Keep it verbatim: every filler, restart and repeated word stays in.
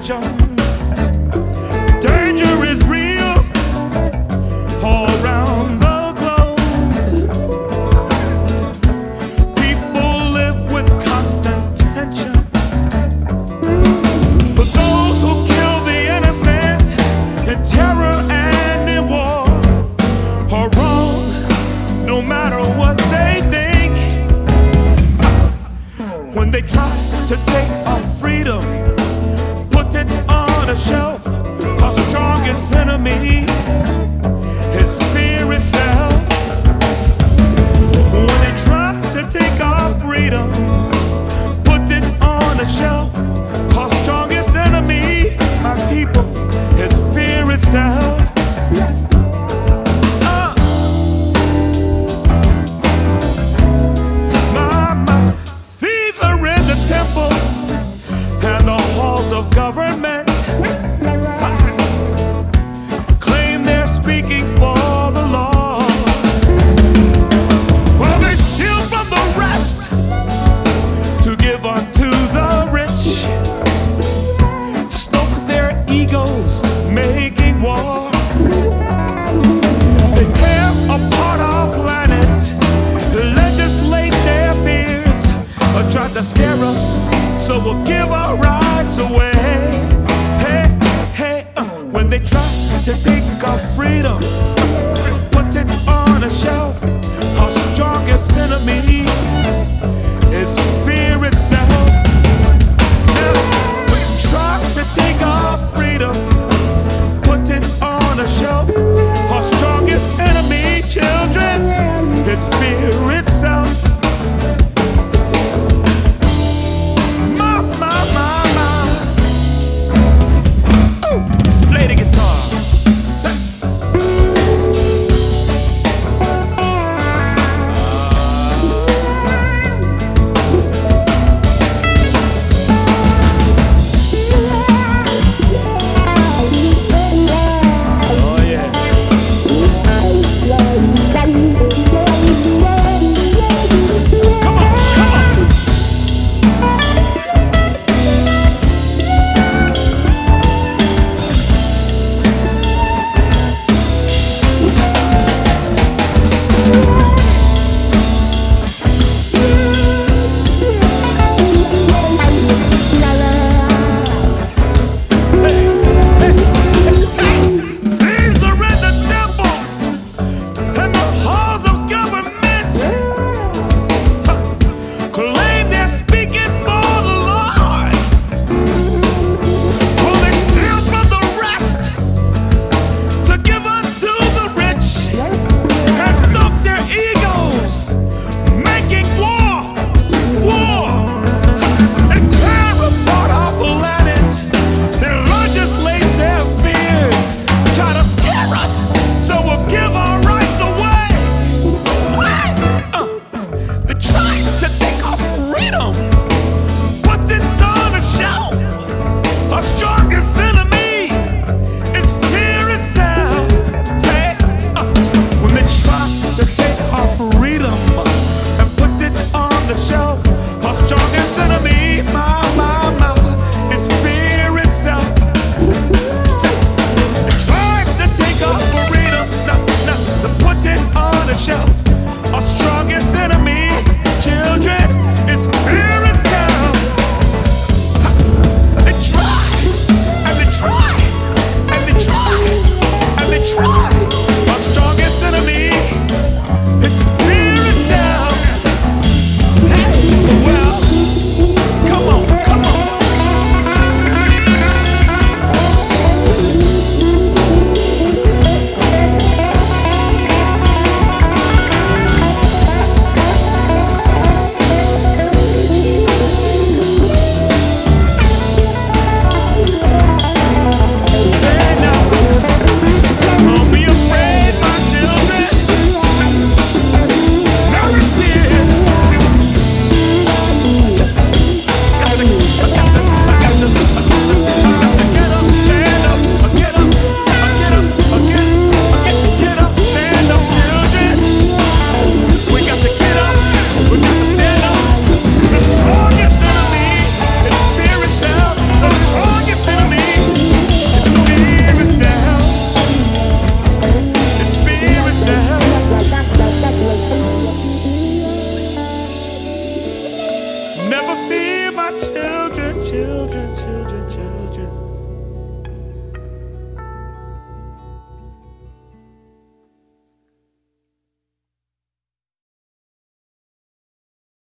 attention. Danger is real all around the globe. People live with constant tension, but those who kill the innocent in terror and in war are wrong, no matter what they think. When they try to take our freedom, put it on a shelf, our strongest enemy is fear itself. When they try to take our freedom, put it on a shelf, our strongest enemy, my people, is fear itself. Uh. My, my, thieves are in the temple and the halls of government. Claim they're speaking for the law, while they steal from the rest to give unto the rich. Stoke their egos, making war. They tear apart our planet, legislate their fears, or try to scare us, so we'll give our rights away. Hey, hey, uh, when they try to take our freedom, uh, put it on a shelf, our strongest enemy is fear itself.